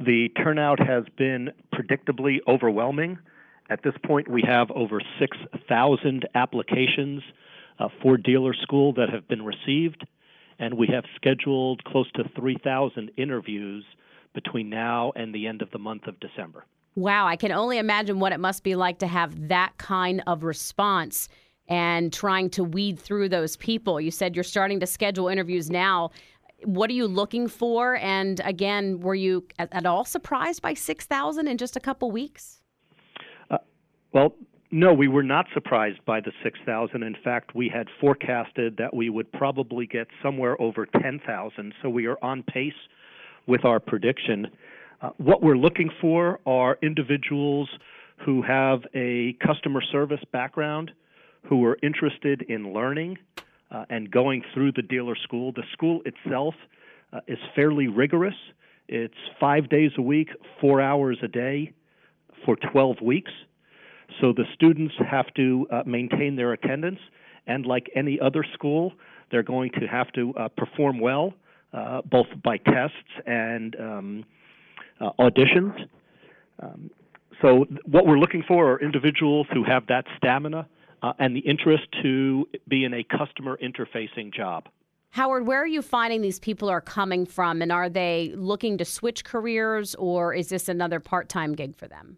the turnout has been predictably overwhelming. At this point, we have over 6,000 applications for dealer school that have been received, and we have scheduled close to 3,000 interviews between now and the end of the month of December. Wow, I can only imagine what it must be like to have that kind of response and trying to weed through those people. You said you're starting to schedule interviews now. What are you looking for? And again, were you at all surprised by 6,000 in just a couple weeks? Well, no, we were not surprised by the 6,000. In fact, we had forecasted that we would probably get somewhere over 10,000. So we are on pace with our prediction. What we're looking for are individuals who have a customer service background, who are interested in learning and going through the dealer school. The school itself is fairly rigorous. It's 5 days a week, 4 hours a day for 12 weeks. So the students have to maintain their attendance, and like any other school, they're going to have to perform well, both by tests and auditions. So what we're looking for are individuals who have that stamina and the interest to be in a customer interfacing job. Howard, where are you finding these people are coming from, and are they looking to switch careers, or is this another part-time gig for them?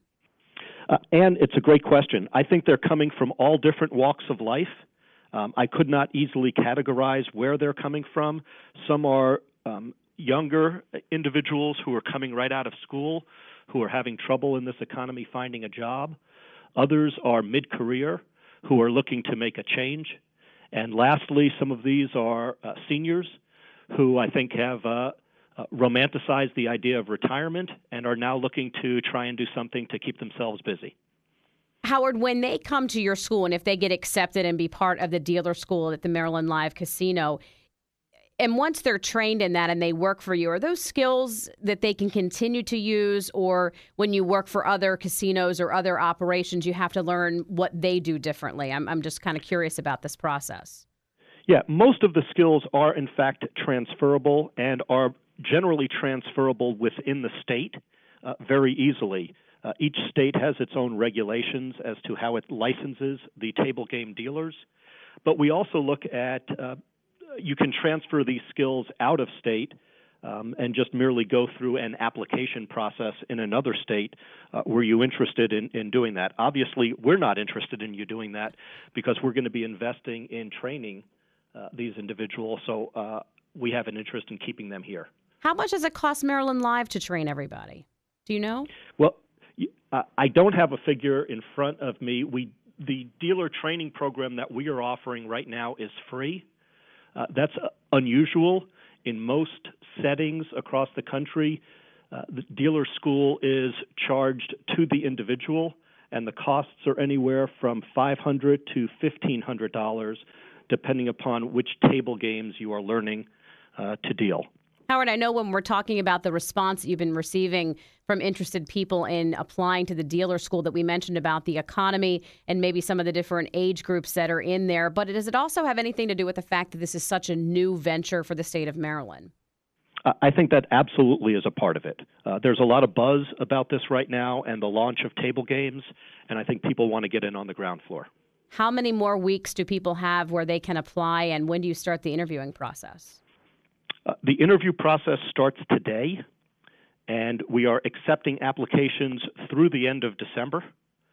And it's a great question. I think they're coming from all different walks of life. I could not easily categorize where they're coming from. Some are younger individuals who are coming right out of school, who are having trouble in this economy finding a job. Others are mid-career, who are looking to make a change. And lastly, some of these are seniors who I think have romanticized the idea of retirement and are now looking to try and do something to keep themselves busy. Howard, when they come to your school and if they get accepted and be part of the dealer school at the Maryland Live Casino, and once they're trained in that and they work for you, are those skills that they can continue to use, or when you work for other casinos or other operations, you have to learn what they do differently? I'm just kind of curious about this process. Yeah, most of the skills are in fact transferable and are generally transferable within the state very easily. Each state has its own regulations as to how it licenses the table game dealers. But we also look at you can transfer these skills out of state and just merely go through an application process in another state. Were you interested in doing that? Obviously, we're not interested in you doing that because we're going to be investing in training these individuals, so we have an interest in keeping them here. How much does it cost Maryland Live to train everybody? Do you know? Well, I don't have a figure in front of me. The dealer training program that we are offering right now is free. That's unusual. In most settings across the country, the dealer school is charged to the individual, and the costs are anywhere from $500 to $1,500, depending upon which table games you are learning to deal. Howard, I know when we're talking about the response that you've been receiving from interested people in applying to the dealer school that we mentioned about the economy and maybe some of the different age groups that are in there, but does it also have anything to do with the fact that this is such a new venture for the state of Maryland? I think that absolutely is a part of it. There's a lot of buzz about this right now and the launch of table games, and I think people want to get in on the ground floor. How many more weeks do people have where they can apply, and when do you start the interviewing process? The interview process starts today, and we are accepting applications through the end of December.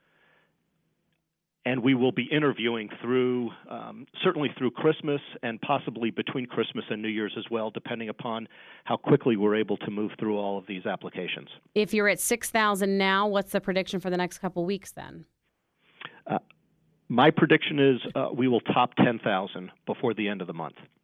And we will be interviewing through, certainly through Christmas and possibly between Christmas and New Year's as well, depending upon how quickly we're able to move through all of these applications. If you're at 6,000 now, what's the prediction for the next couple weeks then? My prediction is we will top 10,000 before the end of the month.